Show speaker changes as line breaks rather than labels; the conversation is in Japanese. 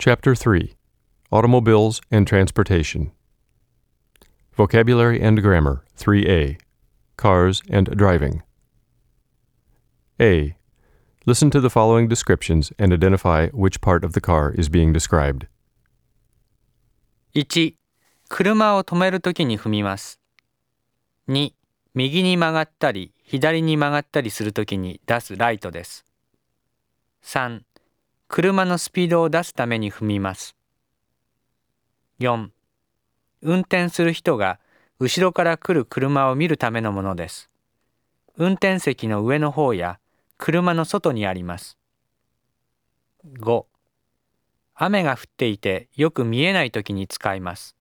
Chapter 3 Automobiles and Transportation Vocabulary and Grammar 3A Cars and Driving A. Listen to the following descriptions and identify which part of the car is being described.
1、車を止めるときに踏みます。2、右に曲がったり左に曲がったりするときに出すライトです。3、車のスピードを出すために踏みます。4、運転する人が後ろから来る車を見るためのものです。運転席の上の方や車の外にあります。5、雨が降っていてよく見えないときに使います。